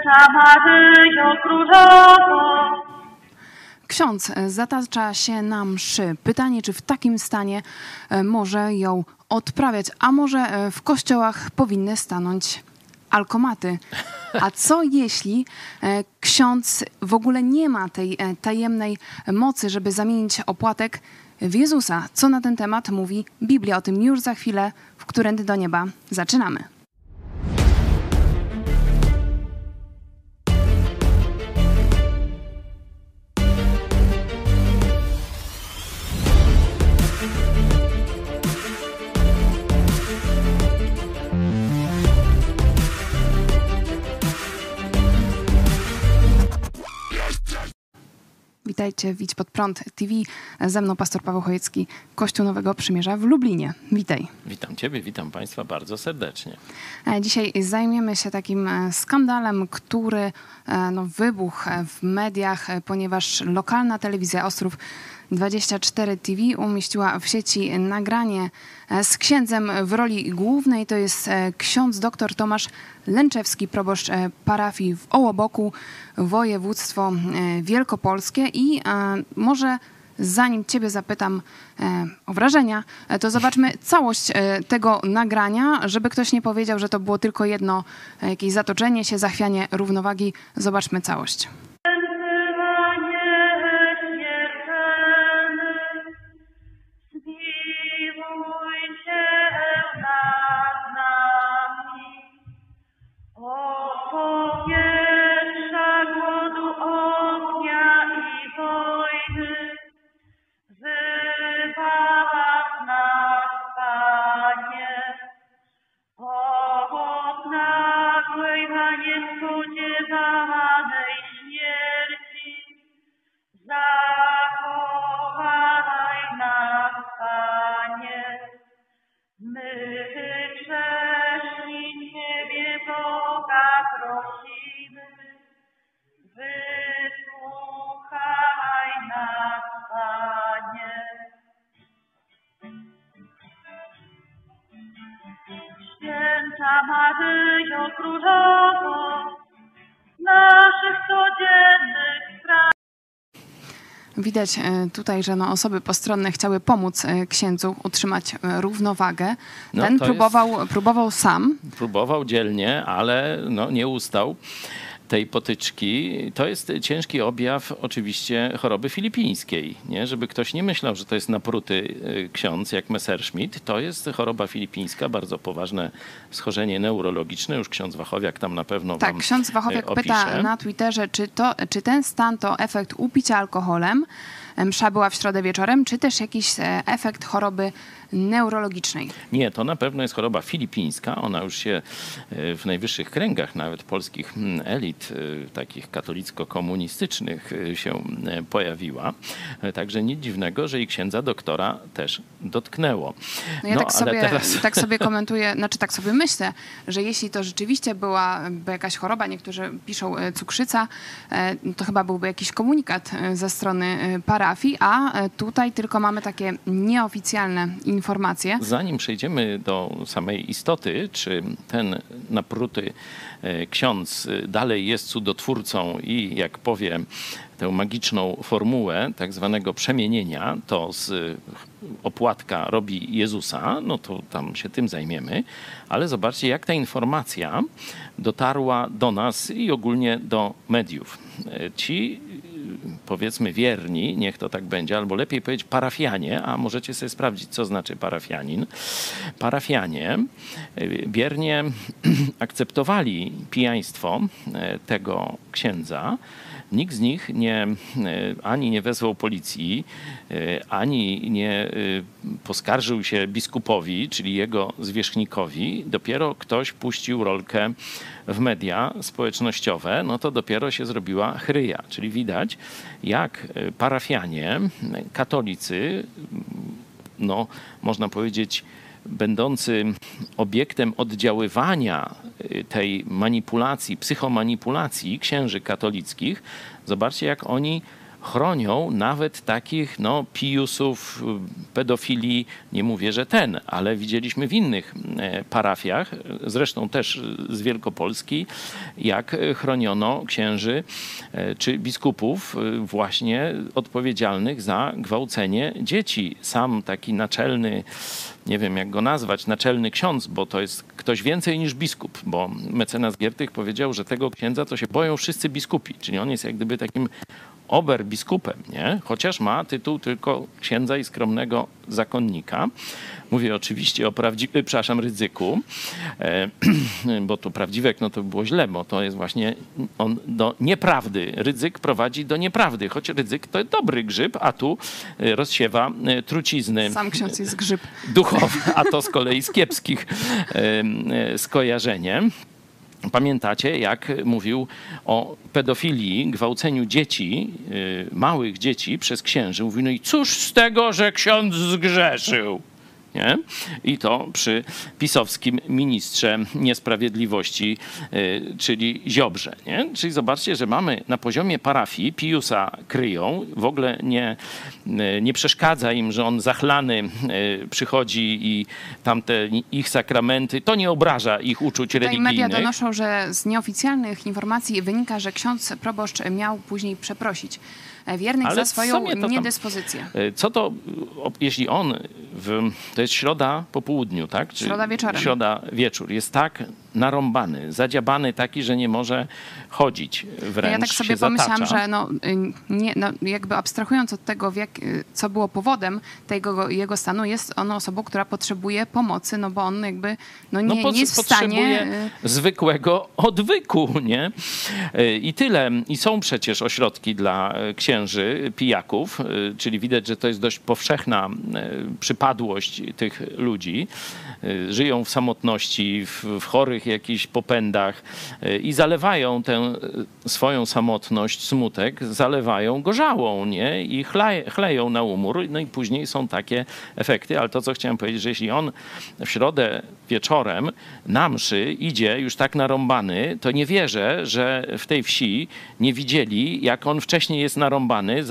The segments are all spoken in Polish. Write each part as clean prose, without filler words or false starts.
Maryjo Królowo. Ksiądz zatacza się na mszy. Pytanie, czy w takim stanie może ją odprawiać, a może w kościołach powinny stanąć alkomaty. A co jeśli ksiądz w ogóle nie ma tej tajemnej mocy, żeby zamienić opłatek w Jezusa? Co na ten temat mówi Biblia? O tym już za chwilę w Którędy do Nieba. Zaczynamy. Witajcie w Idź Pod Prąd TV. Ze mną pastor Paweł Chojecki, Kościół Nowego Przymierza w Lublinie. Witaj. Witam Ciebie, witam Państwa bardzo serdecznie. Dzisiaj zajmiemy się takim skandalem, który wybuchł w mediach, ponieważ lokalna telewizja Ostrów 24 TV umieściła w sieci nagranie z księdzem w roli głównej. To jest ksiądz dr Tomasz Lęczewski, proboszcz parafii w Ołoboku, województwo wielkopolskie. I może zanim Ciebie zapytam o wrażenia, to zobaczmy całość tego nagrania, żeby ktoś nie powiedział, że to było tylko jedno jakieś zatoczenie się, zachwianie równowagi. Zobaczmy całość. Święta Maryjo Królowo naszych codziennych spraw. Widać tutaj, że osoby postronne chciały pomóc księdzu utrzymać równowagę. Ten próbował sam. Próbował dzielnie, ale nie ustał tej potyczki. To jest ciężki objaw oczywiście choroby filipińskiej. Nie? Żeby ktoś nie myślał, że to jest napruty ksiądz jak Messerschmitt. To jest choroba filipińska, bardzo poważne schorzenie neurologiczne. Już ksiądz Wachowiak tam na pewno tak, wam ksiądz Wachowiak opisze. Pyta na Twitterze, czy ten stan to efekt upicia alkoholem, msza była w środę wieczorem, czy też jakiś efekt choroby neurologicznej? Nie, to na pewno jest choroba filipińska. Ona już się w najwyższych kręgach nawet polskich elit, takich katolicko-komunistycznych się pojawiła. Także nic dziwnego, że i księdza doktora też dotknęło. Tak sobie komentuję, tak sobie myślę, że jeśli to rzeczywiście byłaby jakaś choroba, niektórzy piszą cukrzyca, to chyba byłby jakiś komunikat ze strony parafii, a tutaj tylko mamy takie nieoficjalne informacje. Zanim przejdziemy do samej istoty, czy ten napruty ksiądz dalej jest cudotwórcą i jak powie tę magiczną formułę tak zwanego przemienienia, to z opłatka robi Jezusa, to tam się tym zajmiemy. Ale zobaczcie, jak ta informacja dotarła do nas i ogólnie do mediów. Ci, powiedzmy, wierni, niech to tak będzie, albo lepiej powiedzieć parafianie, a możecie sobie sprawdzić, co znaczy parafianin. Parafianie biernie akceptowali pijaństwo tego księdza. Nikt z nich ani nie wezwał policji, ani nie poskarżył się biskupowi, czyli jego zwierzchnikowi. Dopiero ktoś puścił rolkę w media społecznościowe, to dopiero się zrobiła chryja. Czyli widać, jak parafianie, katolicy, można powiedzieć, będący obiektem oddziaływania tej manipulacji, psychomanipulacji księży katolickich, zobaczcie, jak oni chronią nawet takich no, pijusów, pedofilii, nie mówię, że ten, ale widzieliśmy w innych parafiach, zresztą też z Wielkopolski, jak chroniono księży czy biskupów właśnie odpowiedzialnych za gwałcenie dzieci. Sam taki naczelny, nie wiem jak go nazwać, naczelny ksiądz, bo to jest ktoś więcej niż biskup, bo mecenas Giertych powiedział, że tego księdza to się boją wszyscy biskupi, czyli on jest jak gdyby takim oberbiskupem, nie? Chociaż ma tytuł tylko księdza i skromnego zakonnika. Mówię oczywiście o Rydzyku, bo tu prawdziwek, no to by było źle, bo to jest właśnie on do nieprawdy. Rydzyk prowadzi do nieprawdy, choć Rydzyk to dobry grzyb, a tu rozsiewa trucizny. Sam ksiądz jest grzyb. Duchowe, a to z kolei z kiepskich skojarzeniem. Pamiętacie, jak mówił o pedofilii, gwałceniu dzieci, małych dzieci przez księży. Mówił, no i cóż z tego, że ksiądz zgrzeszył? Nie? I to przy pisowskim ministrze niesprawiedliwości, czyli Ziobrze. Nie? Czyli zobaczcie, że mamy na poziomie parafii, pijusa kryją, w ogóle nie przeszkadza im, że on zachlany przychodzi i tamte ich sakramenty, to nie obraża ich uczuć religijnych. Media donoszą, że z nieoficjalnych informacji wynika, że ksiądz proboszcz miał później przeprosić wiernych za swoją niedyspozycję. Co to, jeśli on, to jest środa po południu, tak? Czy środa wieczorem. Środa wieczór. Jest tak narąbany, zadziabany taki, że nie może chodzić wręcz. Ja tak sobie pomyślałam, że jakby abstrahując od tego, co było powodem tego jego stanu, jest on osobą, która potrzebuje pomocy, no bo on jakby nie jest w stanie... Potrzebuje zwykłego odwyku, nie? I tyle. I są przecież ośrodki dla księży, pijaków, czyli widać, że to jest dość powszechna przypadłość tych ludzi. Żyją w samotności, w chorych jakichś popędach i zalewają tę swoją samotność, smutek, zalewają gorzałą, nie? I chleją na umór, no i później są takie efekty. Ale to, co chciałem powiedzieć, że jeśli on w środę wieczorem na mszy idzie już tak narąbany, to nie wierzę, że w tej wsi nie widzieli, jak on wcześniej jest narąbany,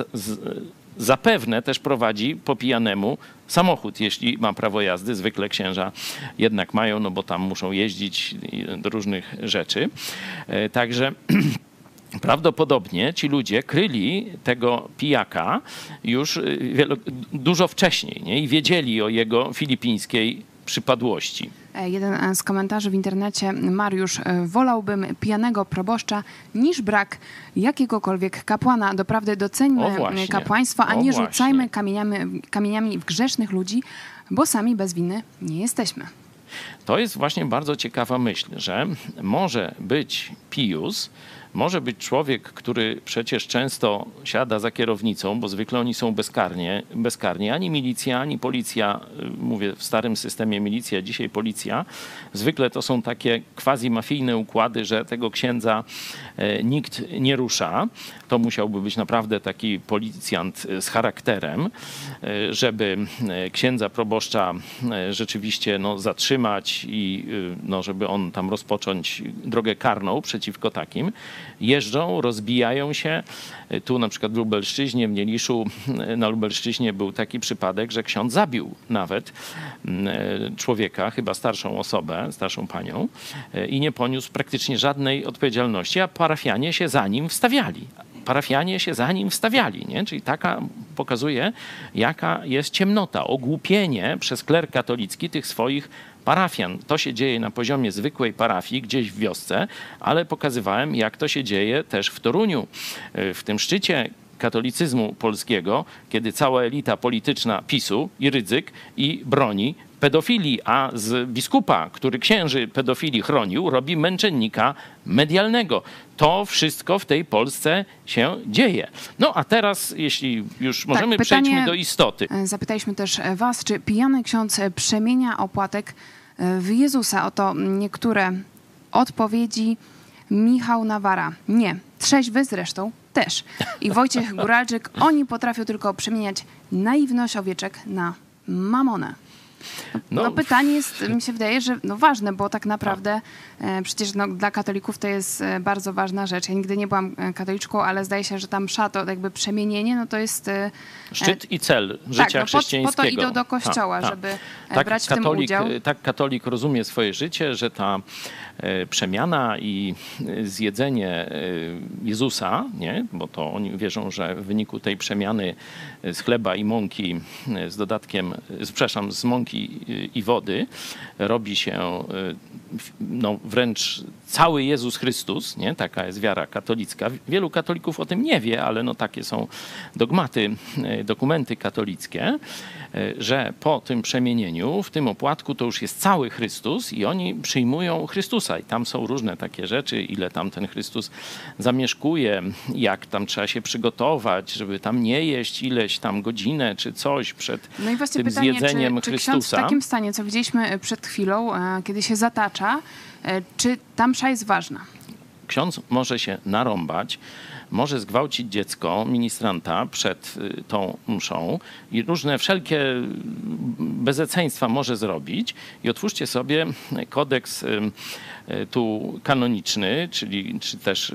zapewne też prowadzi po pijanemu samochód, jeśli ma prawo jazdy. Zwykle księża jednak mają, no bo tam muszą jeździć do różnych rzeczy. Także prawdopodobnie ci ludzie kryli tego pijaka już dużo wcześniej, nie? I wiedzieli o jego filipińskiej przypadłości. Jeden z komentarzy w internecie, Mariusz, wolałbym pijanego proboszcza niż brak jakiegokolwiek kapłana. Doprawdy doceńmy kapłaństwo, a nie rzucajmy kamieniami w grzesznych ludzi, bo sami bez winy nie jesteśmy. To jest właśnie bardzo ciekawa myśl, że może być pijus, może być człowiek, który przecież często siada za kierownicą, bo zwykle oni są bezkarni. Ani milicja, ani policja, mówię w starym systemie milicja, dzisiaj policja. Zwykle to są takie quasi-mafijne układy, że tego księdza nikt nie rusza. To musiałby być naprawdę taki policjant z charakterem, żeby księdza proboszcza rzeczywiście zatrzymać i żeby on tam rozpocząć drogę karną przeciwko takim. Jeżdżą, rozbijają się. Tu na przykład w Lubelszczyźnie, w Nieliszu, na Lubelszczyźnie był taki przypadek, że ksiądz zabił nawet człowieka, chyba starszą osobę, starszą panią i nie poniósł praktycznie żadnej odpowiedzialności, a parafianie się za nim wstawiali. Nie? Czyli taka pokazuje, jaka jest ciemnota, ogłupienie przez kler katolicki tych swoich parafian. To się dzieje na poziomie zwykłej parafii, gdzieś w wiosce, ale pokazywałem, jak to się dzieje też w Toruniu. W tym szczycie katolicyzmu polskiego, kiedy cała elita polityczna PiS-u i Rydzyk i broni pedofilii, a z biskupa, który księży pedofilii chronił, robi męczennika medialnego. To wszystko w tej Polsce się dzieje. No a teraz, jeśli już możemy, przejdźmy do istoty. Zapytaliśmy też was, czy pijany ksiądz przemienia opłatek w Jezusa? Oto niektóre odpowiedzi. Michał Nawara. Nie. Trzeźwy zresztą też. I Wojciech Góralczyk. Oni potrafią tylko przemieniać naiwność owieczek na mamonę. No pytanie jest, mi się wydaje, że ważne, bo tak naprawdę przecież dla katolików to jest bardzo ważna rzecz. Ja nigdy nie byłam katoliczką, ale zdaje się, że tam msza to jakby przemienienie, to jest... Szczyt i cel życia chrześcijańskiego. Po to idą do kościoła, żeby brać w tym udział. Tak katolik rozumie swoje życie, że ta przemiana i zjedzenie Jezusa, nie? Bo to oni wierzą, że w wyniku tej przemiany z chleba i mąki z dodatkiem, przepraszam, z mąki i wody robi się wręcz cały Jezus Chrystus, nie? Taka jest wiara katolicka. Wielu katolików o tym nie wie, ale takie są dogmaty, dokumenty katolickie, że po tym przemienieniu, w tym opłatku to już jest cały Chrystus i oni przyjmują Chrystusa. I tam są różne takie rzeczy, ile tam ten Chrystus zamieszkuje, jak tam trzeba się przygotować, żeby tam nie jeść ileś tam godzinę czy coś przed no i właśnie tym pytanie, zjedzeniem czy Chrystusa. Ksiądz w takim stanie, co widzieliśmy przed chwilą, kiedy się zatacza, czy ta msza jest ważna? Ksiądz może się narąbać, może zgwałcić dziecko ministranta przed tą mszą i różne wszelkie bezeceństwa może zrobić. I otwórzcie sobie kodeks tu kanoniczny, czy też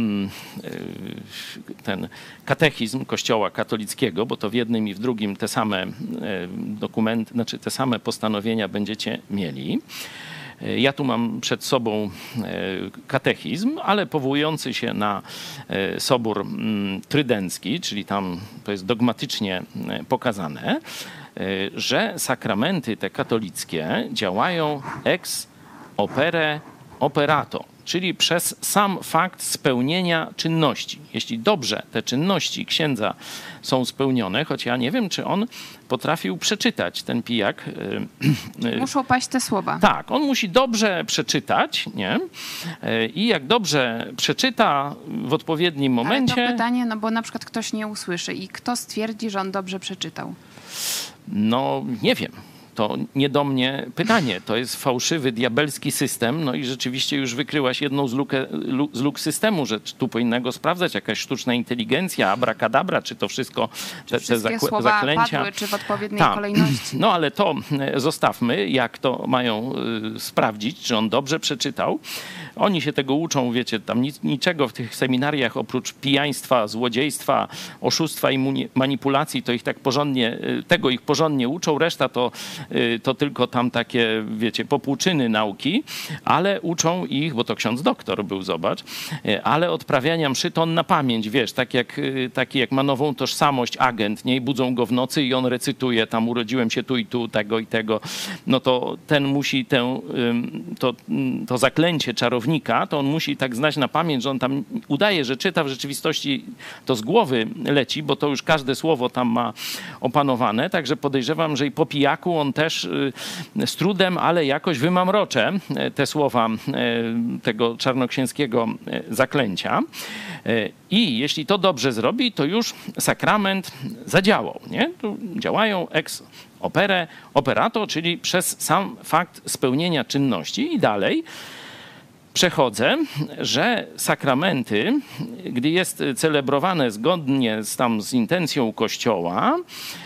ten katechizm Kościoła katolickiego, bo to w jednym i w drugim te same dokumenty, znaczy te same postanowienia będziecie mieli. Ja tu mam przed sobą katechizm, ale powołujący się na Sobór Trydencki, czyli tam to jest dogmatycznie pokazane, że sakramenty te katolickie działają ex opere operato, czyli przez sam fakt spełnienia czynności. Jeśli dobrze te czynności księdza są spełnione, choć ja nie wiem, czy on potrafił przeczytać, ten pijak. Muszą paść te słowa. Tak, on musi dobrze przeczytać, nie? I jak dobrze przeczyta w odpowiednim momencie... Ale to pytanie, bo na przykład ktoś nie usłyszy i kto stwierdzi, że on dobrze przeczytał? No, nie wiem. To nie do mnie pytanie. To jest fałszywy, diabelski system. No i rzeczywiście już wykryłaś jedną z luk systemu, że tu powinna go sprawdzać jakaś sztuczna inteligencja, abracadabra, czy to wszystko, te zaklęcia. Padły, czy w odpowiedniej kolejności. No ale to zostawmy, jak to mają sprawdzić, czy on dobrze przeczytał. Oni się tego uczą, wiecie, tam niczego w tych seminariach oprócz pijaństwa, złodziejstwa, oszustwa i manipulacji, to ich tak porządnie, tego ich porządnie uczą, reszta to tylko tam takie, wiecie, popłuczyny nauki, ale uczą ich, bo to ksiądz doktor był, zobacz, ale odprawiania mszy to on na pamięć, wiesz, taki jak ma nową tożsamość agent, nie? I budzą go w nocy i on recytuje, tam urodziłem się tu i tu, tego i tego, no to ten musi to zaklęcie czarownika, to on musi tak znać na pamięć, że on tam udaje, że czyta, w rzeczywistości to z głowy leci, bo to już każde słowo tam ma opanowane, także podejrzewam, że i po pijaku on też z trudem, ale jakoś wymamrocze te słowa tego czarnoksięskiego zaklęcia. I jeśli to dobrze zrobi, to już sakrament zadziałał, nie? Tu działają ex opere operato, czyli przez sam fakt spełnienia czynności. I dalej przechodzę, że sakramenty, gdy jest celebrowane zgodnie z intencją Kościoła,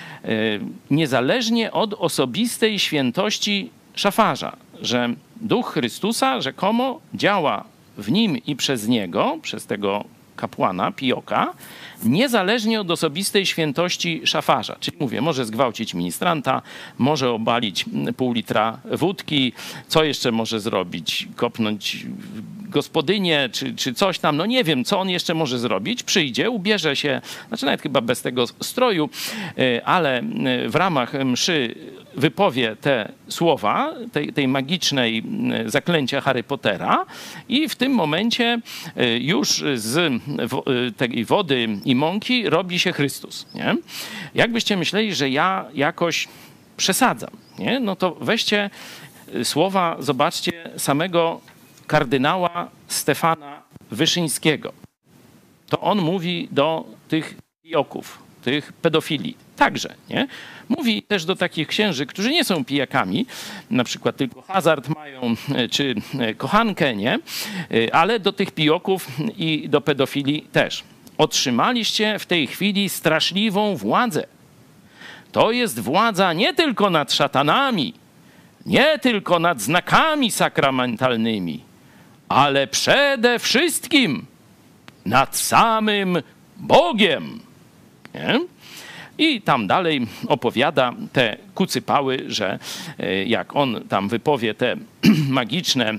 niezależnie od osobistej świętości szafarza, że Duch Chrystusa rzekomo działa w nim i przez niego, przez tego kapłana, pioka, niezależnie od osobistej świętości szafarza. Czyli mówię, może zgwałcić ministranta, może obalić pół litra wódki, co jeszcze może zrobić? Kopnąć gospodynię, czy coś tam, no nie wiem, co on jeszcze może zrobić. Przyjdzie, ubierze się, znaczy nawet chyba bez tego stroju, ale w ramach mszy wypowie te słowa, tej magicznej zaklęcia Harry Pottera i w tym momencie już z tej wody i mąki robi się Chrystus. Nie? Jakbyście myśleli, że ja jakoś przesadzam, nie? No to weźcie słowa, zobaczcie, samego kardynała Stefana Wyszyńskiego. To on mówi do tych pijoków, tych pedofili także, nie? Mówi też do takich księży, którzy nie są pijakami, na przykład tylko hazard mają, czy kochankę, nie? Ale do tych pijoków i do pedofili też. Otrzymaliście w tej chwili straszliwą władzę, to jest władza nie tylko nad szatanami, nie tylko nad znakami sakramentalnymi, ale przede wszystkim nad samym Bogiem. Nie? I tam dalej opowiada te kucypały, że jak on tam wypowie te magiczne,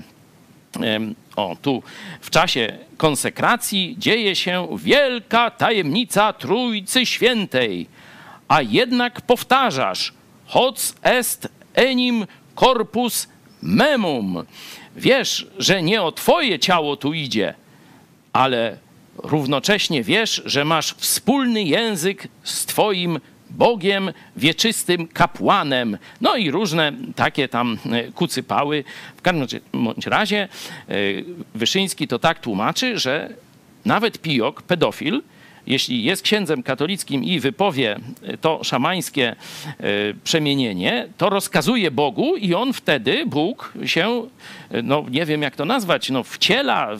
tu w czasie konsekracji dzieje się wielka tajemnica Trójcy Świętej, a jednak powtarzasz hoc est enim corpus memum. Wiesz, że nie o twoje ciało tu idzie, ale równocześnie wiesz, że masz wspólny język z twoim Bogiem, wieczystym kapłanem. No i różne takie tam kucypały. W każdym razie Wyszyński to tak tłumaczy, że nawet pijok, pedofil, jeśli jest księdzem katolickim i wypowie to szamańskie przemienienie, to rozkazuje Bogu i on wtedy, Bóg się, no nie wiem jak to nazwać, no wciela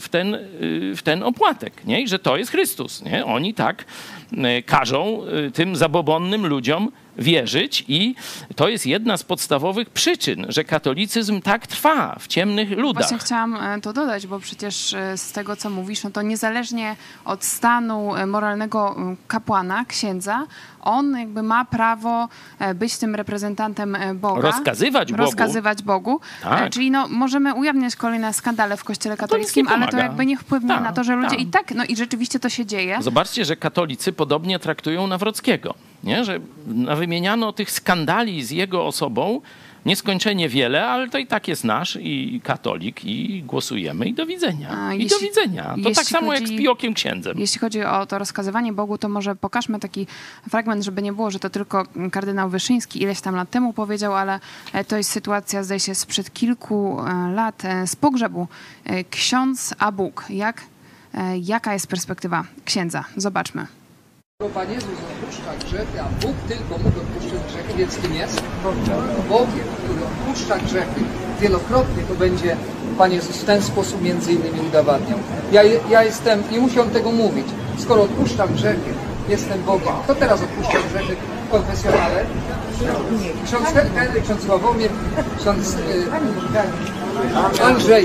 w ten opłatek, nie? I że to jest Chrystus. Nie? Oni tak każą tym zabobonnym ludziom wierzyć i to jest jedna z podstawowych przyczyn, że katolicyzm tak trwa w ciemnych ludach. Właśnie chciałam to dodać, bo przecież z tego, co mówisz, no to niezależnie od stanu moralnego kapłana, księdza, on jakby ma prawo być tym reprezentantem Boga. Rozkazywać Bogu. Tak. Czyli no, możemy ujawniać kolejne skandale w Kościele katolickim, ale to jakby nie wpłynie na to, że ludzie i tak, no i rzeczywiście to się dzieje. Zobaczcie, że katolicy podobnie traktują Nawrockiego. Nie? Że wymieniano tych skandali z jego osobą nieskończenie wiele, ale to i tak jest nasz i katolik i głosujemy i do widzenia. Do widzenia. To tak samo jak z Pijokiem księdzem. Jeśli chodzi o to rozkazywanie Bogu, to może pokażmy taki fragment, żeby nie było, że to tylko kardynał Wyszyński ileś tam lat temu powiedział, ale to jest sytuacja, zdaje się, sprzed kilku lat z pogrzebu. Ksiądz a Bóg. Jaka jest perspektywa księdza? Zobaczmy. Pan Jezus odpuszcza grzechy, a Bóg tylko mógł odpuszczać grzechy, więc kim jest? Bogiem, który odpuszcza grzechy wielokrotnie, to będzie Pan Jezus w ten sposób między innymi udowadniał. Ja jestem, nie musiałem tego mówić, skoro odpuszczam grzechy, jestem Bogiem. Kto teraz odpuszcza grzechy w konfesjonale? Ksiądz Henryk, ksiądz Sławomir, ksiądz Andrzej.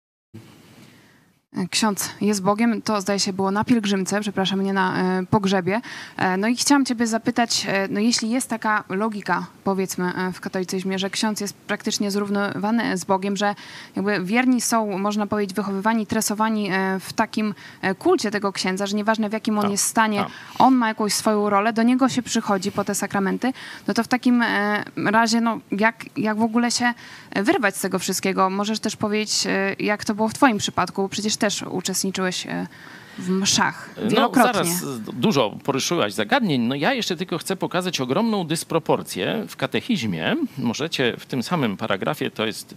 Ksiądz jest Bogiem, to zdaje się było na pielgrzymce, przepraszam, nie na pogrzebie. No i chciałam ciebie zapytać, no jeśli jest taka logika, powiedzmy, w katolicyzmie, że ksiądz jest praktycznie zrównywany z Bogiem, że jakby wierni są, można powiedzieć, wychowywani, tresowani w takim kulcie tego księdza, że nieważne w jakim on jest stanie, on ma jakąś swoją rolę, do niego się przychodzi po te sakramenty, no to w takim razie, no jak w ogóle się wyrwać z tego wszystkiego? Możesz też powiedzieć, jak to było w twoim przypadku, bo przecież też uczestniczyłeś w mszach wielokrotnie. No, zaraz dużo poruszyłaś zagadnień. No ja jeszcze tylko chcę pokazać ogromną dysproporcję w katechizmie. Możecie w tym samym paragrafie, to jest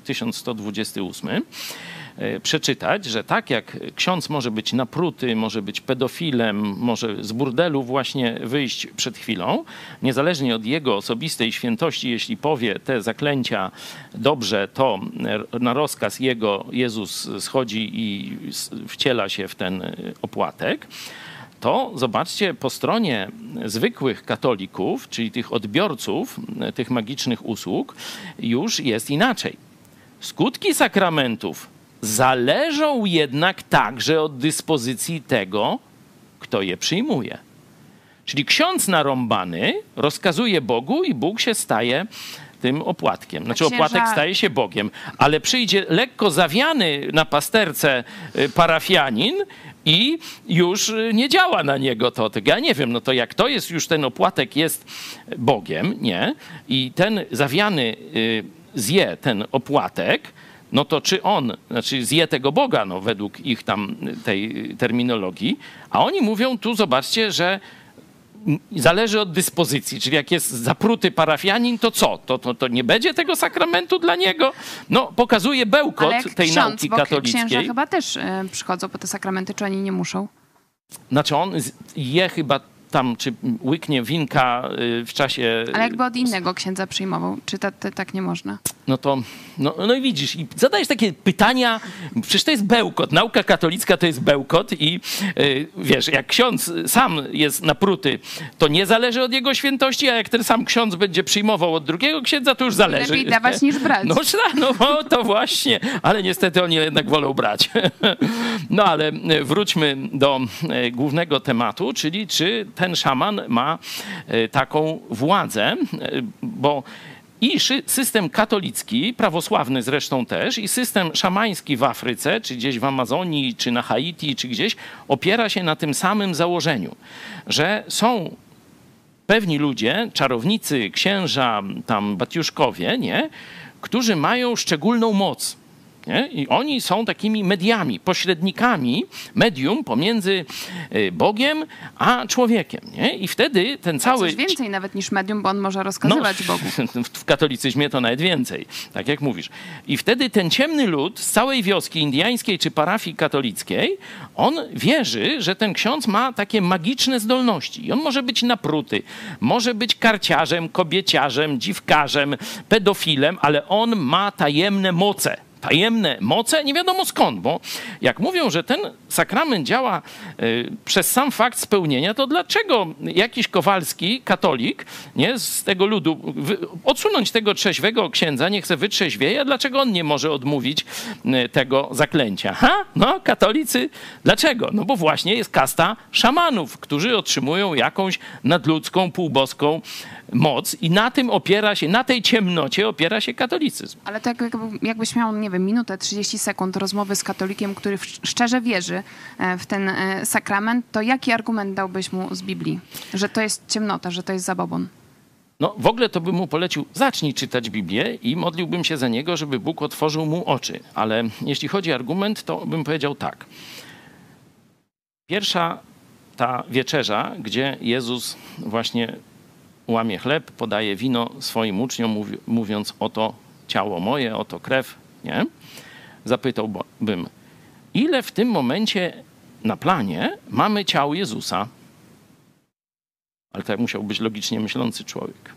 1128, przeczytać, że tak jak ksiądz może być napruty, może być pedofilem, może z burdelu właśnie wyjść przed chwilą, niezależnie od jego osobistej świętości, jeśli powie te zaklęcia dobrze, to na rozkaz jego Jezus schodzi i wciela się w ten opłatek. To zobaczcie, po stronie zwykłych katolików, czyli tych odbiorców tych magicznych usług, już jest inaczej. Skutki sakramentów zależą jednak także od dyspozycji tego, kto je przyjmuje. Czyli ksiądz narąbany rozkazuje Bogu i Bóg się staje tym opłatkiem. Znaczy opłatek staje się Bogiem, ale przyjdzie lekko zawiany na pasterce parafianin i już nie działa na niego to. Ja nie wiem, no to jak to jest już ten opłatek jest Bogiem, nie? I ten zawiany zje ten opłatek, no to czy on, znaczy zje tego Boga, no według ich tam tej terminologii, a oni mówią tu, zobaczcie, że zależy od dyspozycji, czyli jak jest zapruty parafianin, to co? To nie będzie tego sakramentu dla niego? No, pokazuje bełkot tej nauki katolickiej. Księża chyba też przychodzą po te sakramenty, czy oni nie muszą? Znaczy on je chyba tam, czy łyknie winka w czasie... Ale jakby od innego księdza przyjmował, czy tak nie można? No i widzisz, i zadajesz takie pytania, przecież to jest bełkot, nauka katolicka to jest bełkot i wiesz, jak ksiądz sam jest napruty, to nie zależy od jego świętości, a jak ten sam ksiądz będzie przyjmował od drugiego księdza, to już zależy. Lepiej dawać niż brać. No to właśnie, ale niestety oni jednak wolą brać. No ale wróćmy do głównego tematu, czyli czy ten szaman ma taką władzę, bo i system katolicki, prawosławny zresztą też, i system szamański w Afryce, czy gdzieś w Amazonii, czy na Haiti, czy gdzieś, opiera się na tym samym założeniu, że są pewni ludzie, czarownicy, księża, tam batiuszkowie, nie, którzy mają szczególną moc. Nie? I oni są takimi mediami, pośrednikami, medium pomiędzy Bogiem a człowiekiem. Nie? I wtedy ten cały... Coś więcej nawet niż medium, bo on może rozkazywać Bogu. W katolicyzmie to nawet więcej, tak jak mówisz. I wtedy ten ciemny lud z całej wioski indyjskiej czy parafii katolickiej, on wierzy, że ten ksiądz ma takie magiczne zdolności. I on może być napruty, może być karciarzem, kobieciarzem, dziwkarzem, pedofilem, ale on ma tajemne moce. Tajemne moce, nie wiadomo skąd, bo jak mówią, że ten sakrament działa przez sam fakt spełnienia, to dlaczego jakiś Kowalski, katolik, nie, z tego ludu, odsunąć tego trzeźwego księdza, niech se wytrzeźwieje, a dlaczego on nie może odmówić tego zaklęcia? No, katolicy, dlaczego? No bo właśnie jest kasta szamanów, którzy otrzymują jakąś nadludzką, półboską moc i na tym opiera się, na tej ciemnocie opiera się katolicyzm. Ale to jakbyś miał, nie wiem, minutę, 30 sekund rozmowy z katolikiem, który szczerze wierzy w ten sakrament, to jaki argument dałbyś mu z Biblii? Że to jest ciemnota, że to jest zabobon? No w ogóle to bym mu polecił, zacznij czytać Biblię i modliłbym się za niego, żeby Bóg otworzył mu oczy. Ale jeśli chodzi o argument, to bym powiedział tak. Pierwsza ta wieczerza, gdzie Jezus właśnie łamie chleb, podaje wino swoim uczniom, mówiąc oto ciało moje, oto krew, nie? Zapytałbym, ile w tym momencie na planie mamy ciał Jezusa? Ale to musiał być logicznie myślący człowiek.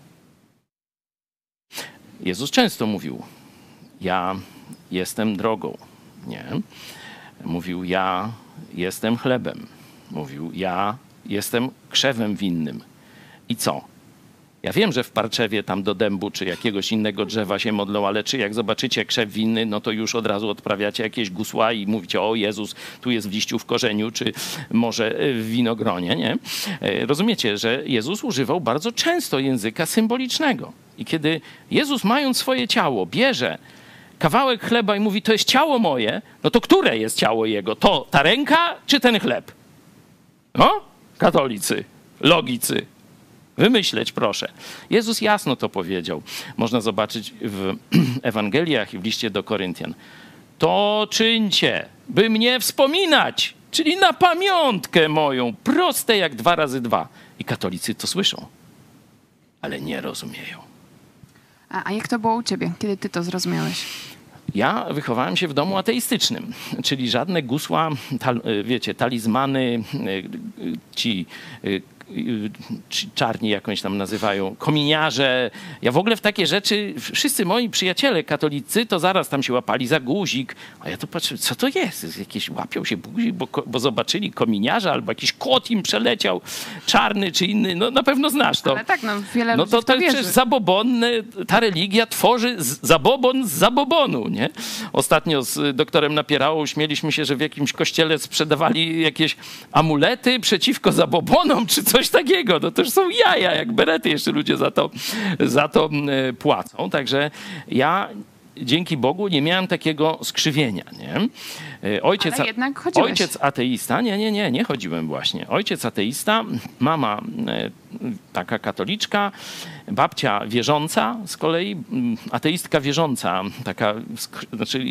Jezus często mówił, ja jestem drogą, nie? Mówił, ja jestem chlebem. Mówił, ja jestem krzewem winnym. I co? Ja wiem, że w Parczewie tam do dębu czy jakiegoś innego drzewa się modlą, ale czy jak zobaczycie krzew winny, no to już od razu odprawiacie jakieś gusła i mówicie, o Jezus, tu jest w liściu w korzeniu, czy może w winogronie, nie? Rozumiecie, że Jezus używał bardzo często języka symbolicznego. I kiedy Jezus, mając swoje ciało, bierze kawałek chleba i mówi, to jest ciało moje, no to które jest ciało Jego? To ta ręka czy ten chleb? No, katolicy, logicy. Wymyśleć, proszę. Jezus jasno to powiedział. Można zobaczyć w Ewangeliach i w liście do Koryntian. To czyńcie, by mnie wspominać, czyli na pamiątkę moją, proste jak 2 razy 2. I katolicy to słyszą, ale nie rozumieją. A jak to było u ciebie, kiedy ty to zrozumiałeś? Ja wychowałem się w domu ateistycznym, czyli żadne gusła, wiecie, talizmany, ci czarni jakąś tam nazywają, kominiarze. Ja w ogóle w takie rzeczy, wszyscy moi przyjaciele katolicy to zaraz tam się łapali za guzik, a ja to patrzę, co to jest? Jakieś łapią się guzik, bo zobaczyli kominiarza albo jakiś kot im przeleciał, czarny czy inny, no na pewno znasz to. Ale tak, no wiele no to ludzi w to jest wierzy. przecież zabobonne, ta religia tworzy zabobon z zabobonu, nie? Ostatnio z doktorem Napierałą śmieliśmy się, że w jakimś kościele sprzedawali jakieś amulety przeciwko zabobonom, czy coś takiego. No to już są jaja, jak berety jeszcze ludzie za to płacą. Także ja dzięki Bogu nie miałem takiego skrzywienia, nie? Ale jednak chodziłeś. Ojciec ateista, nie chodziłem właśnie. Ojciec ateista, mama taka katoliczka, babcia wierząca, z kolei ateistka wierząca, taka, znaczy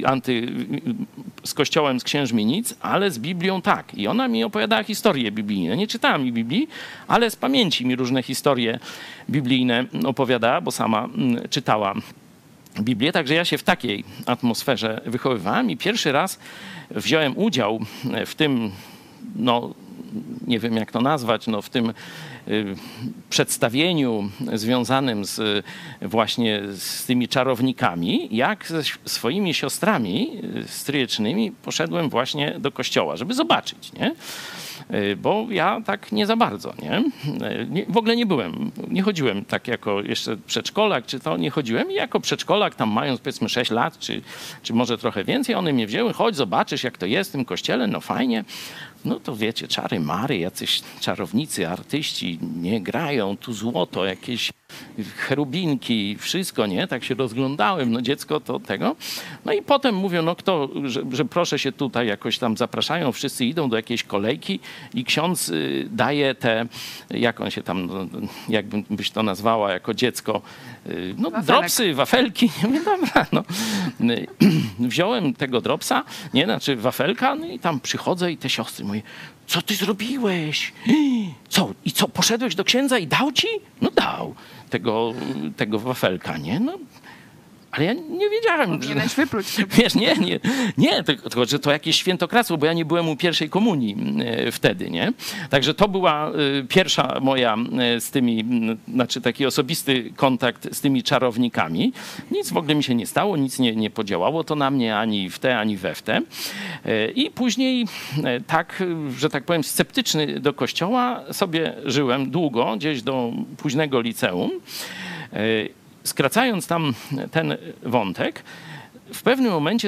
z kościołem, z księżmi nic, ale z Biblią tak. I ona mi opowiadała historie biblijne. Nie czytała mi Biblii, ale z pamięci mi różne historie biblijne opowiadała, bo sama czytała Biblię, także ja się w takiej atmosferze wychowywałem i pierwszy raz wziąłem udział w tym, no nie wiem jak to nazwać, no w tym przedstawieniu związanym właśnie z tymi czarownikami, jak ze swoimi siostrami stryjecznymi poszedłem właśnie do kościoła, żeby zobaczyć, nie? Bo ja tak nie za bardzo, nie? W ogóle nie chodziłem tak jako jeszcze przedszkolak, czy to nie chodziłem i jako przedszkolak tam mając powiedzmy 6 lat, czy może trochę więcej, one mnie wzięły, chodź zobaczysz jak to jest w tym kościele, no fajnie. No to wiecie, czary mary, jacyś czarownicy, artyści, nie grają, tu złoto, jakieś cherubinki, wszystko, nie? Tak się rozglądałem, no dziecko to tego. No i potem mówią, no kto, że proszę się tutaj jakoś tam zapraszają, wszyscy idą do jakiejś kolejki i ksiądz daje te, jak on się tam, jak byś to nazwała jako dziecko, no dropsy, wafelki, nie wiem, dobra, no. Wziąłem tego dropsa, nie, znaczy wafelka, no i tam przychodzę i te siostry moje, co ty zrobiłeś? Co? I co, poszedłeś do księdza i dał ci? No dał tego wafelka, nie? No, ale ja nie wiedziałem. Powinieneś wypluć. Wiesz, nie, tylko że to jakieś świętokradztwo, bo ja nie byłem u pierwszej komunii wtedy, nie? Także to była pierwsza moja z tymi, znaczy taki osobisty kontakt z tymi czarownikami. Nic w ogóle mi się nie stało, nic nie podziałało to na mnie ani w te, ani we w te. I później tak, że tak powiem, sceptyczny do kościoła sobie żyłem długo, gdzieś do późnego liceum. Skracając tam ten wątek, w pewnym momencie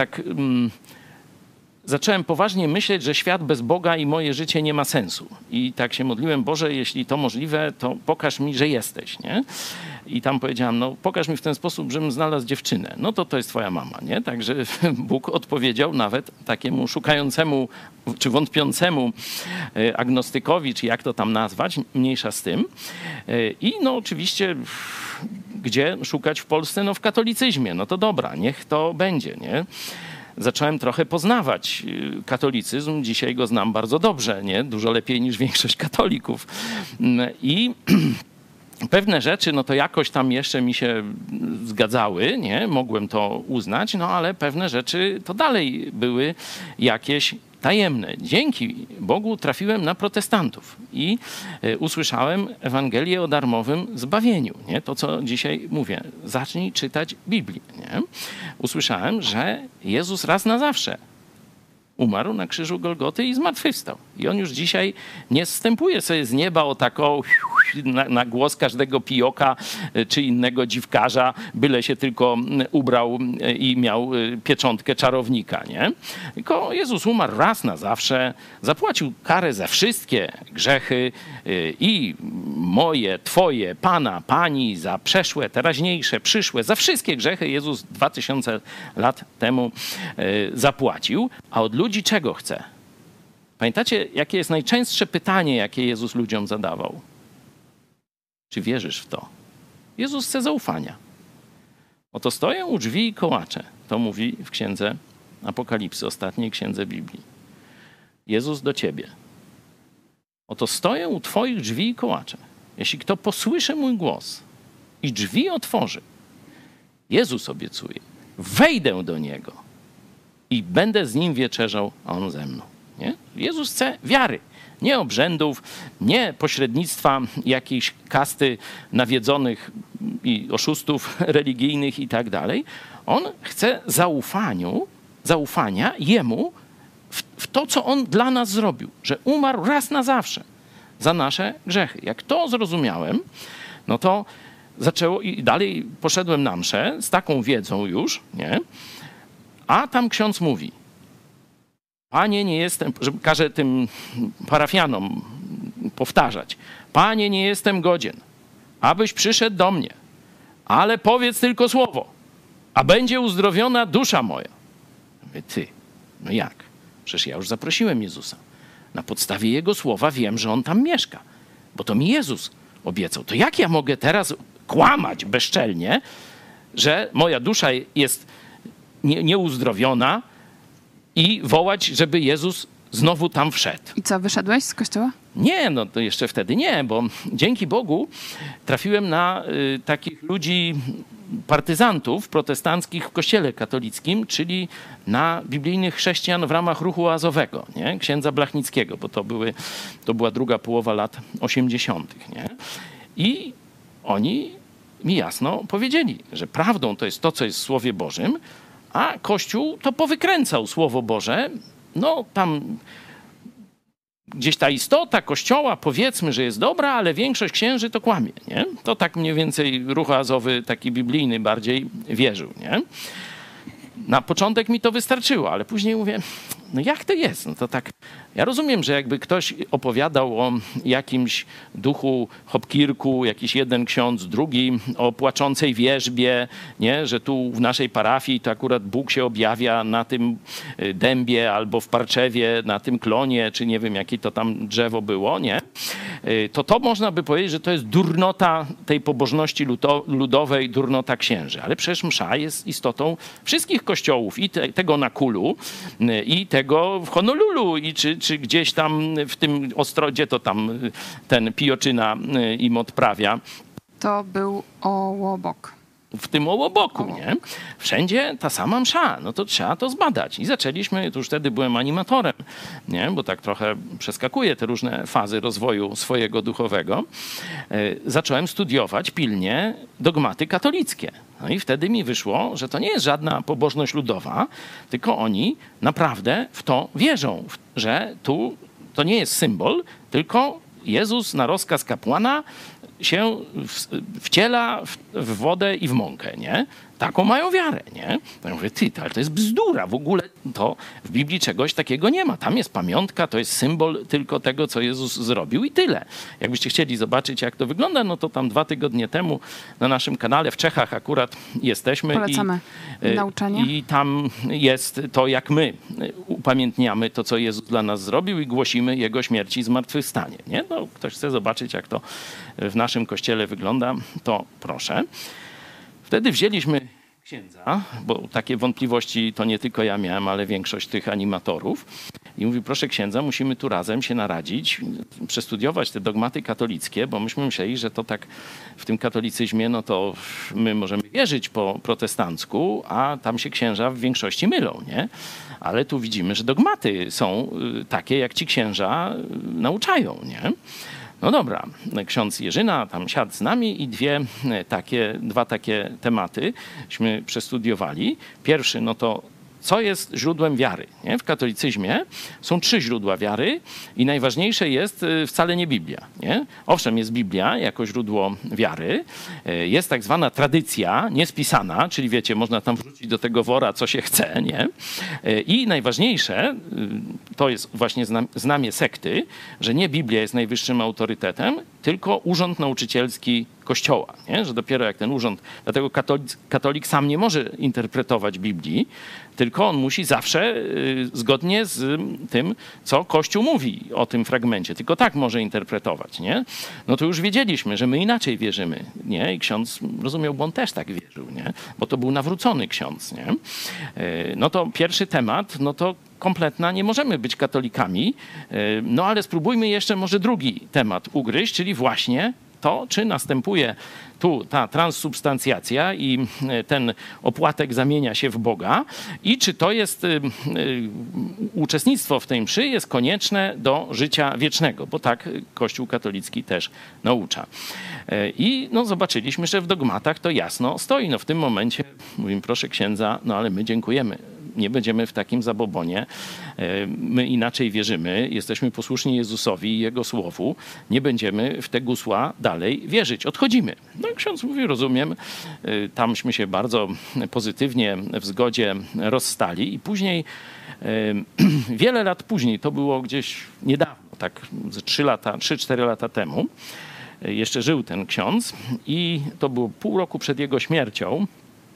zacząłem poważnie myśleć, że świat bez Boga i moje życie nie ma sensu. I tak się modliłem, Boże, jeśli to możliwe, to pokaż mi, że jesteś, nie? I tam powiedziałam, no pokaż mi w ten sposób, żebym znalazł dziewczynę. No to jest twoja mama, nie? Także Bóg odpowiedział nawet takiemu szukającemu czy wątpiącemu agnostykowi, czy jak to tam nazwać, mniejsza z tym. I no oczywiście gdzie szukać w Polsce? No w katolicyzmie. No to dobra, niech to będzie, nie? Zacząłem trochę poznawać katolicyzm. Dzisiaj go znam bardzo dobrze, nie? Dużo lepiej niż większość katolików. I pewne rzeczy, no to jakoś tam jeszcze mi się zgadzały, nie? Mogłem to uznać, no ale pewne rzeczy to dalej były jakieś tajemne. Dzięki Bogu trafiłem na protestantów i usłyszałem Ewangelię o darmowym zbawieniu. Nie? To, co dzisiaj mówię. Zacznij czytać Biblię. Nie? Usłyszałem, że Jezus raz na zawsze umarł na krzyżu Golgoty i zmartwychwstał. I on już dzisiaj nie zstępuje sobie z nieba o taką na głos każdego pijoka czy innego dziwkarza, byle się tylko ubrał i miał pieczątkę czarownika, nie? Tylko Jezus umarł raz na zawsze, zapłacił karę za wszystkie grzechy i moje, twoje, pana, pani, za przeszłe, teraźniejsze, przyszłe, za wszystkie grzechy Jezus 2000 lat temu zapłacił, a od ludzi czego chce? Pamiętacie, jakie jest najczęstsze pytanie, jakie Jezus ludziom zadawał? Czy wierzysz w to? Jezus chce zaufania. Oto stoję u drzwi i kołaczę. To mówi w księdze Apokalipsy, ostatniej księdze Biblii. Jezus do ciebie. Oto stoję u twoich drzwi i kołaczę. Jeśli kto posłyszy mój głos i drzwi otworzy, Jezus obiecuje, wejdę do niego i będę z nim wieczerzał, a on ze mną. Nie? Jezus chce wiary, nie obrzędów, nie pośrednictwa jakiejś kasty nawiedzonych i oszustów religijnych i tak dalej. On chce zaufania Jemu w to, co On dla nas zrobił, że umarł raz na zawsze za nasze grzechy. Jak to zrozumiałem, no to zaczęło i dalej poszedłem na mszę z taką wiedzą już, nie? A tam ksiądz mówi, Panie, nie jestem, że każe tym parafianom powtarzać, Panie, nie jestem godzien, abyś przyszedł do mnie, ale powiedz tylko słowo, a będzie uzdrowiona dusza moja. Mówię, ty, no jak? Przecież ja już zaprosiłem Jezusa. Na podstawie Jego słowa wiem, że On tam mieszka, bo to mi Jezus obiecał. To jak ja mogę teraz kłamać bezczelnie, że moja dusza jest nieuzdrowiona i wołać, żeby Jezus znowu tam wszedł. I co, wyszedłeś z kościoła? Nie, no to jeszcze wtedy nie, bo dzięki Bogu trafiłem na takich ludzi partyzantów protestanckich w kościele katolickim, czyli na biblijnych chrześcijan w ramach ruchu oazowego, nie? Księdza Blachnickiego, bo to była druga połowa lat 80. Nie? I oni mi jasno powiedzieli, że prawdą to jest to, co jest w Słowie Bożym, a Kościół to powykręcał Słowo Boże. No tam gdzieś ta istota Kościoła, powiedzmy, że jest dobra, ale większość księży to kłamie, nie? To tak mniej więcej ruch oazowy, taki biblijny bardziej wierzył, nie? Na początek mi to wystarczyło, ale później mówię, no jak to jest? No to tak, ja rozumiem, że jakby ktoś opowiadał o jakimś duchu Hopkirku, jakiś jeden ksiądz, drugi o płaczącej wierzbie, nie? Że tu w naszej parafii to akurat Bóg się objawia na tym dębie albo w Parczewie, na tym klonie, czy nie wiem, jakie to tam drzewo było, nie? To można by powiedzieć, że to jest durnota tej pobożności ludowej, durnota księży. Ale przecież msza jest istotą wszystkich kościołów, i tego na Kulu, i tego w Honolulu, i czy gdzieś tam w tym Ostrodzie, to tam ten Pioczyna im odprawia. To był Ołobok. W tym Ołoboku, nie? Wszędzie ta sama msza, no to trzeba to zbadać. I zaczęliśmy, to już wtedy byłem animatorem, nie? Bo tak trochę przeskakuję te różne fazy rozwoju swojego duchowego. Zacząłem studiować pilnie dogmaty katolickie. No i wtedy mi wyszło, że to nie jest żadna pobożność ludowa, tylko oni naprawdę w to wierzą, że tu to nie jest symbol, tylko Jezus na rozkaz kapłana się wciela w wodę i w mąkę, nie? Taką mają wiarę, nie? To ja mówię, ale to jest bzdura, w ogóle to w Biblii czegoś takiego nie ma. Tam jest pamiątka, to jest symbol tylko tego, co Jezus zrobił i tyle. Jakbyście chcieli zobaczyć, jak to wygląda, no to tam 2 tygodnie temu na naszym kanale w Czechach akurat jesteśmy. Polecamy nauczanie. I tam jest to, jak my upamiętniamy to, co Jezus dla nas zrobił i głosimy Jego śmierć i zmartwychwstanie, nie? No, ktoś chce zobaczyć, jak to w naszym kościele wygląda, to proszę. Wtedy wzięliśmy księdza, bo takie wątpliwości to nie tylko ja miałem, ale większość tych animatorów. I mówi, proszę księdza, musimy tu razem się naradzić, przestudiować te dogmaty katolickie, bo myśmy myśleli, że to tak w tym katolicyzmie, no to my możemy wierzyć po protestancku, a tam się księża w większości mylą, nie? Ale tu widzimy, że dogmaty są takie, jak ci księża nauczają, nie? No dobra, ksiądz Jerzyna tam siadł z nami i dwa takie tematyśmy przestudiowali. Pierwszy, no to co jest źródłem wiary? Nie? W katolicyzmie są 3 źródła wiary i najważniejsze jest wcale nie Biblia. Nie? Owszem, jest Biblia jako źródło wiary, jest tak zwana tradycja niespisana, czyli wiecie, można tam wrzucić do tego wora, co się chce, nie? I najważniejsze, to jest właśnie znamie sekty, że nie Biblia jest najwyższym autorytetem, tylko urząd nauczycielski Kościoła, nie? Że dopiero jak ten urząd, dlatego katolik sam nie może interpretować Biblii, tylko on musi zawsze zgodnie z tym, co Kościół mówi o tym fragmencie, tylko tak może interpretować, nie? No to już wiedzieliśmy, że my inaczej wierzymy, nie? I ksiądz rozumiał, bo on też tak wierzył, nie? Bo to był nawrócony ksiądz, nie? No to pierwszy temat, no to kompletna, nie możemy być katolikami, no ale spróbujmy jeszcze może drugi temat ugryźć, czyli właśnie to, czy następuje tu ta transsubstancjacja i ten opłatek zamienia się w Boga i czy to jest uczestnictwo w tej mszy jest konieczne do życia wiecznego, bo tak Kościół katolicki też naucza. I no, zobaczyliśmy, że w dogmatach to jasno stoi. No, w tym momencie mówimy, proszę księdza, no ale my dziękujemy. Nie będziemy w takim zabobonie. My inaczej wierzymy, jesteśmy posłuszni Jezusowi i Jego słowu. Nie będziemy w te gusła dalej wierzyć. Odchodzimy. No i ksiądz mówi, rozumiem. Tamśmy się bardzo pozytywnie w zgodzie rozstali i później, wiele lat później, to było gdzieś niedawno, tak 3-4 lata temu, jeszcze żył ten ksiądz i to było pół roku przed jego śmiercią.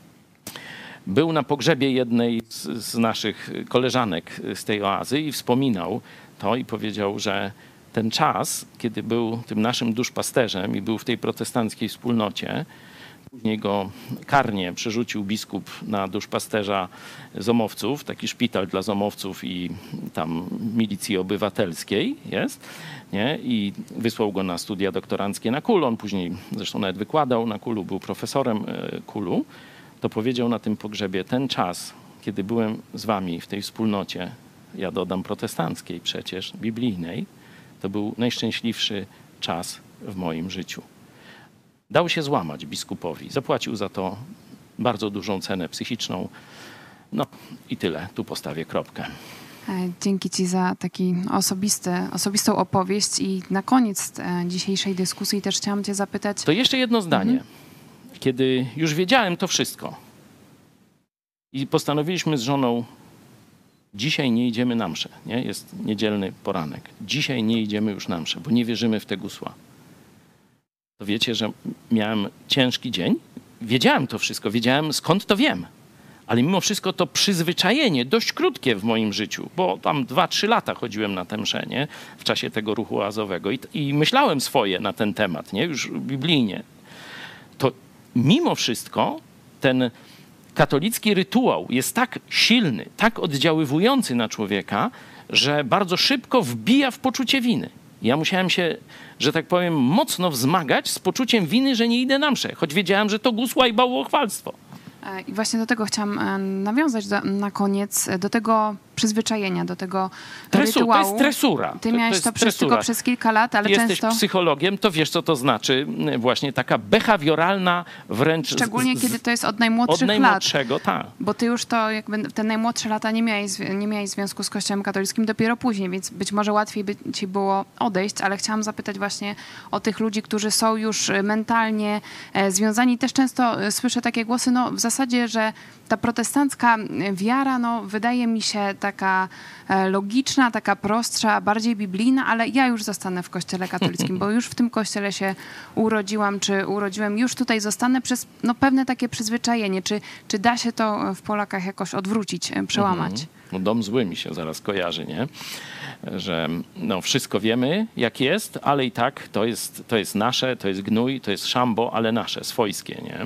Był na pogrzebie jednej z naszych koleżanek z tej oazy i wspominał to i powiedział, że ten czas, kiedy był tym naszym duszpasterzem i był w tej protestanckiej wspólnocie, Później go karnie przerzucił biskup na duszpasterza zomowców, taki szpital dla zomowców i tam milicji obywatelskiej jest, nie? I wysłał go na studia doktoranckie na KUL. On później zresztą nawet wykładał na KUL-u, był profesorem KUL-u. To powiedział na tym pogrzebie: ten czas, kiedy byłem z wami w tej wspólnocie, ja dodam protestanckiej przecież, biblijnej, to był najszczęśliwszy czas w moim życiu. Dał się złamać biskupowi. Zapłacił za to bardzo dużą cenę psychiczną. No i tyle. Tu postawię kropkę. Dzięki ci za taki osobistą opowieść. I na koniec dzisiejszej dyskusji też chciałam cię zapytać... To jeszcze jedno zdanie. Kiedy już wiedziałem to wszystko i postanowiliśmy z żoną: dzisiaj nie idziemy na mszę. Nie? Jest niedzielny poranek. Dzisiaj nie idziemy już na mszę, bo nie wierzymy w te gusła. To wiecie, że miałem ciężki dzień. Wiedziałem to wszystko, wiedziałem skąd to wiem. Ale mimo wszystko to przyzwyczajenie, dość krótkie w moim życiu, bo tam 2-3 lata chodziłem na tę mszę, nie? W czasie tego ruchu oazowego i myślałem swoje na ten temat, nie? Już biblijnie. To mimo wszystko ten katolicki rytuał jest tak silny, tak oddziaływujący na człowieka, że bardzo szybko wbija w poczucie winy. Ja musiałem się, że tak powiem, mocno wzmagać z poczuciem winy, że nie idę na mszę, choć wiedziałem, że to gusła i bałwochwalstwo. I właśnie do tego chciałam nawiązać na koniec, do tego przyzwyczajenia, do tego rytuału. To jest tresura. Ty miałeś to tylko przez kilka lat, ale Jesteś często... psychologiem, to wiesz, co to znaczy. Właśnie taka behawioralna wręcz... Szczególnie kiedy to jest od najmłodszych lat. Od najmłodszego, tak. Bo ty już to jakby te najmłodsze lata nie miałeś związku z Kościołem katolickim dopiero później, więc być może łatwiej by ci było odejść, ale chciałam zapytać właśnie o tych ludzi, którzy są już mentalnie związani. Też często słyszę takie głosy, no w zasadzie, że ta protestancka wiara, no wydaje mi się taka logiczna, taka prostsza, bardziej biblijna, ale ja już zostanę w Kościele katolickim, bo już w tym Kościele się urodziłam, czy urodziłem, już tutaj zostanę przez no, pewne takie przyzwyczajenie. Czy da się to w Polakach jakoś odwrócić, przełamać? No, dom zły mi się zaraz kojarzy, nie? Że no, wszystko wiemy, jak jest, ale i tak to jest nasze, to jest gnój, to jest szambo, ale nasze, swojskie, nie?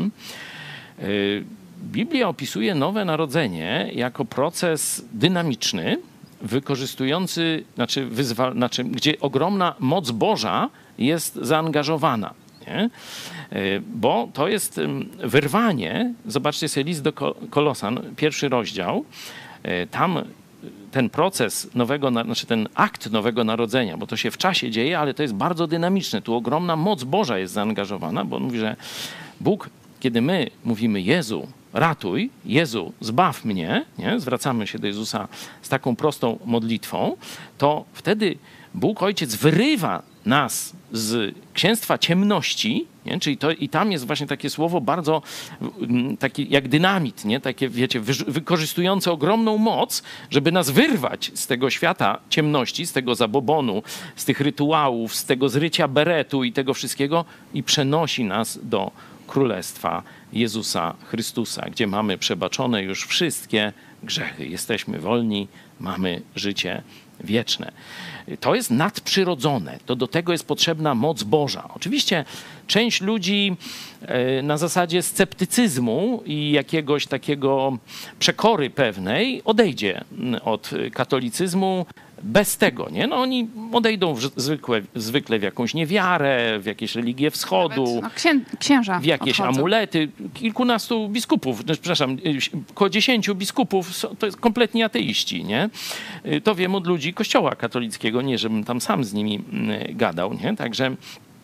Biblia opisuje nowe narodzenie jako proces dynamiczny, wykorzystujący, gdzie ogromna moc Boża jest zaangażowana. Nie? Bo to jest wyrwanie, zobaczcie sobie list do Kolosan, 1 rozdział, tam ten proces ten akt nowego narodzenia, bo to się w czasie dzieje, ale to jest bardzo dynamiczne. Tu ogromna moc Boża jest zaangażowana, bo on mówi, że Bóg, kiedy my mówimy: Jezu, ratuj, Jezu, zbaw mnie, nie? Zwracamy się do Jezusa z taką prostą modlitwą, to wtedy Bóg Ojciec wyrywa nas z księstwa ciemności, nie? Czyli i tam jest właśnie takie słowo bardzo taki jak dynamit, nie? Takie, wiecie, wykorzystujące ogromną moc, żeby nas wyrwać z tego świata ciemności, z tego zabobonu, z tych rytuałów, z tego zrycia beretu i tego wszystkiego i przenosi nas do Królestwa Jezusa Chrystusa, gdzie mamy przebaczone już wszystkie grzechy. Jesteśmy wolni, mamy życie wieczne. To jest nadprzyrodzone. To do tego jest potrzebna moc Boża. Oczywiście część ludzi na zasadzie sceptycyzmu i jakiegoś takiego przekory pewnej odejdzie od katolicyzmu bez tego, nie? No oni odejdą zwykle w jakąś niewiarę, w jakieś religie wschodu, księża w jakieś odchodzą. amulety. Kilkunastu biskupów, przepraszam, około 10 biskupów to jest kompletnie ateiści, nie? To wiem od ludzi Kościoła katolickiego, nie żebym tam sam z nimi gadał, nie? Także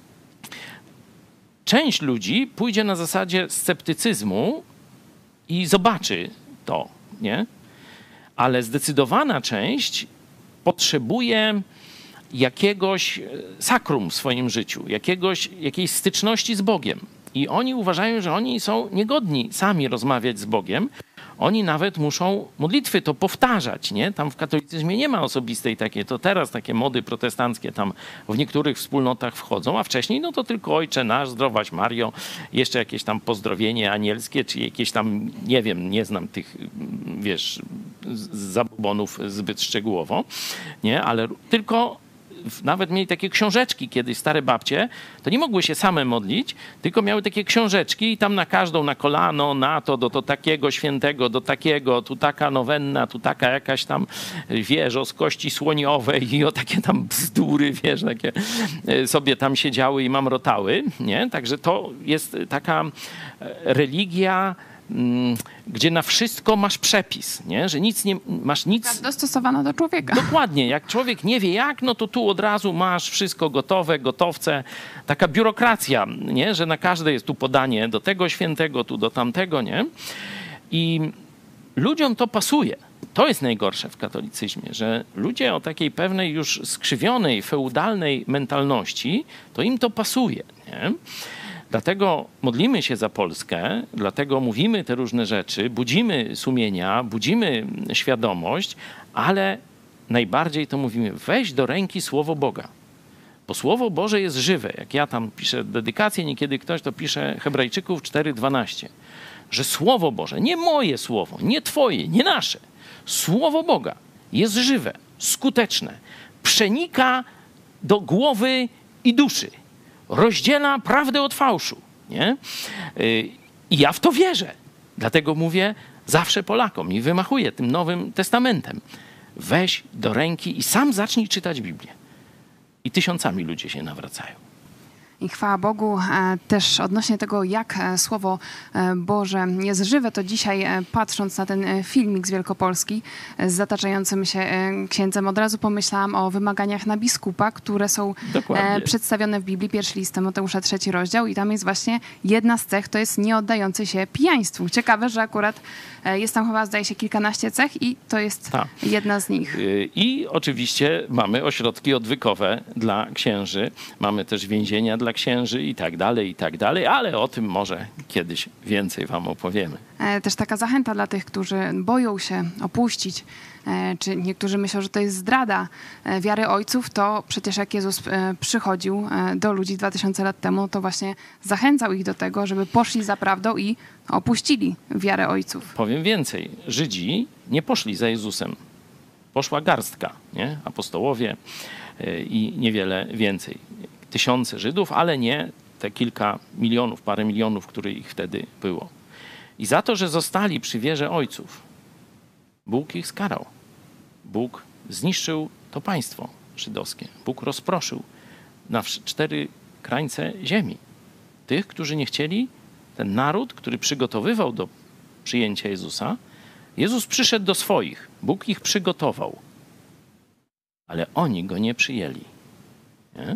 część ludzi pójdzie na zasadzie sceptycyzmu i zobaczy to, nie? Ale zdecydowana część potrzebuje jakiegoś sakrum w swoim życiu, jakiejś styczności z Bogiem. I oni uważają, że oni są niegodni sami rozmawiać z Bogiem. Oni nawet muszą modlitwy to powtarzać, nie? Tam w katolicyzmie nie ma osobistej takiej, to teraz takie mody protestanckie tam w niektórych wspólnotach wchodzą, a wcześniej no to tylko Ojcze Nasz, zdrowaś Mario, jeszcze jakieś tam pozdrowienie anielskie, czy jakieś tam, nie wiem, nie znam tych, wiesz, zabobonów zbyt szczegółowo, nie? Ale tylko nawet mieli takie książeczki kiedyś, stare babcie, to nie mogły się same modlić, tylko miały takie książeczki i tam na każdą, na kolano, na to, do takiego świętego, do takiego, tu taka nowenna, tu taka jakaś tam, wiesz, o z kości słoniowej i o takie tam bzdury, wiesz, takie sobie tam siedziały i mamrotały, nie? Także to jest taka religia, gdzie na wszystko masz przepis, nie? Że nic nie masz nic dostosowana do człowieka. Dokładnie. Jak człowiek nie wie jak, no to tu od razu masz wszystko gotowe, gotowce. Taka biurokracja, nie? Że na każde jest tu podanie do tego świętego, tu do tamtego, nie? I ludziom to pasuje. To jest najgorsze w katolicyzmie, że ludzie o takiej pewnej już skrzywionej, feudalnej mentalności, to im to pasuje, nie? Dlatego modlimy się za Polskę, dlatego mówimy te różne rzeczy, budzimy sumienia, budzimy świadomość, ale najbardziej to mówimy, weź do ręki Słowo Boga. Bo Słowo Boże jest żywe. Jak ja tam piszę dedykację, niekiedy ktoś to pisze Hebrajczyków 4:12, że Słowo Boże, nie moje słowo, nie twoje, nie nasze, Słowo Boga jest żywe, skuteczne, przenika do głowy i duszy. Rozdziela prawdę od fałszu. Nie? I ja w to wierzę. Dlatego mówię zawsze Polakom i wymachuję tym Nowym Testamentem. Weź do ręki i sam zacznij czytać Biblię. I tysiącami ludzie się nawracają. I chwała Bogu. Też odnośnie tego, jak Słowo Boże jest żywe, to dzisiaj patrząc na ten filmik z Wielkopolski z zataczającym się księdzem, od razu pomyślałam o wymaganiach na biskupa, które są przedstawione w Biblii. Pierwszy list Tymoteusza, 3 rozdział i tam jest właśnie jedna z cech, to jest nie oddający się pijaństwu. Ciekawe, że akurat jest tam chyba, zdaje się, kilkanaście cech i to jest jedna z nich. I oczywiście mamy ośrodki odwykowe dla księży, mamy też więzienia dla księży i tak dalej, ale o tym może kiedyś więcej wam opowiemy. Też taka zachęta dla tych, którzy boją się opuścić, czy niektórzy myślą, że to jest zdrada wiary ojców, to przecież jak Jezus przychodził do ludzi 2000 lat temu, to właśnie zachęcał ich do tego, żeby poszli za prawdą i opuścili wiarę ojców. Powiem więcej, Żydzi nie poszli za Jezusem. Poszła garstka, nie? Apostołowie i niewiele więcej. Tysiące Żydów, ale nie te kilka milionów, parę milionów, które ich wtedy było. I za to, że zostali przy wierze ojców, Bóg ich skarał. Bóg zniszczył to państwo żydowskie. Bóg rozproszył na 4 krańce ziemi. Tych, którzy nie chcieli, ten naród, który przygotowywał do przyjęcia Jezusa, Jezus przyszedł do swoich. Bóg ich przygotował. Ale oni go nie przyjęli. Nie?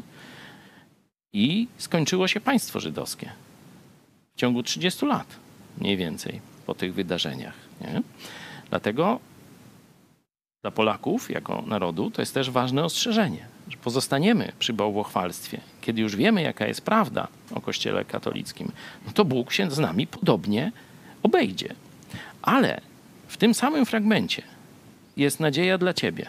I skończyło się państwo żydowskie. W ciągu 30 lat, mniej więcej, po tych wydarzeniach. Nie? Dlatego dla Polaków, jako narodu, to jest też ważne ostrzeżenie, że pozostaniemy przy bałwochwalstwie. Kiedy już wiemy, jaka jest prawda o Kościele katolickim, no to Bóg się z nami podobnie obejdzie. Ale w tym samym fragmencie jest nadzieja dla ciebie.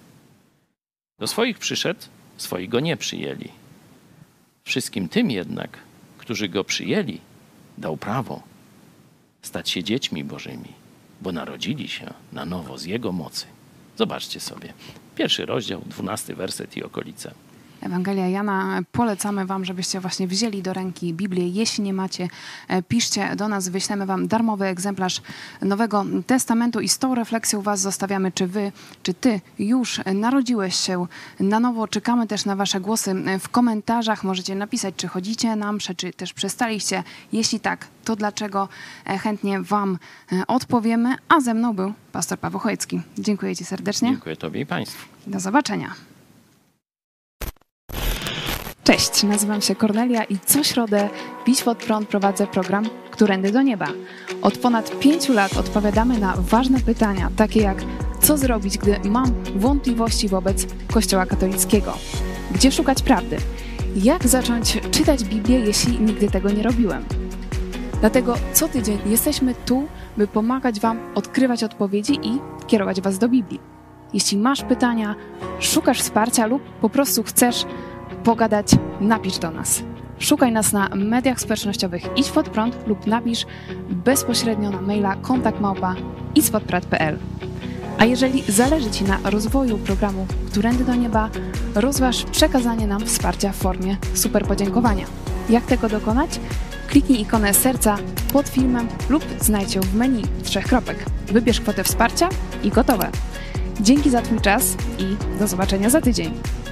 Do swoich przyszedł, swoi go nie przyjęli. Wszystkim tym jednak, którzy go przyjęli, dał prawo stać się dziećmi Bożymi, bo narodzili się na nowo z Jego mocy. Zobaczcie sobie. 1 rozdział, 12 werset i okolice. Ewangelia Jana. Polecamy wam, żebyście właśnie wzięli do ręki Biblię. Jeśli nie macie, piszcie do nas, wyślemy wam darmowy egzemplarz Nowego Testamentu i z tą refleksją was zostawiamy, czy wy, czy ty już narodziłeś się na nowo. Czekamy też na wasze głosy w komentarzach. Możecie napisać, czy chodzicie na msze, czy też przestaliście. Jeśli tak, to dlaczego? Chętnie wam odpowiemy. A ze mną był pastor Paweł Chojecki. Dziękuję ci serdecznie. Dziękuję tobie i państwu. Do zobaczenia. Cześć, nazywam się Kornelia i co środę w Idź Pod Prąd prowadzę program Którędy do Nieba. Od ponad 5 lat odpowiadamy na ważne pytania, takie jak co zrobić, gdy mam wątpliwości wobec Kościoła katolickiego? Gdzie szukać prawdy? Jak zacząć czytać Biblię, jeśli nigdy tego nie robiłem? Dlatego co tydzień jesteśmy tu, by pomagać wam odkrywać odpowiedzi i kierować was do Biblii. Jeśli masz pytania, szukasz wsparcia lub po prostu chcesz pogadać, napisz do nas. Szukaj nas na mediach społecznościowych Idź Pod Prąd lub napisz bezpośrednio na maila kontakt@idźpodprad.pl. A jeżeli zależy Ci na rozwoju programu Którędy do Nieba, rozważ przekazanie nam wsparcia w formie super podziękowania. Jak tego dokonać? Kliknij ikonę serca pod filmem lub znajdź ją w menu 3 kropek. Wybierz kwotę wsparcia i gotowe. Dzięki za Twój czas i do zobaczenia za tydzień.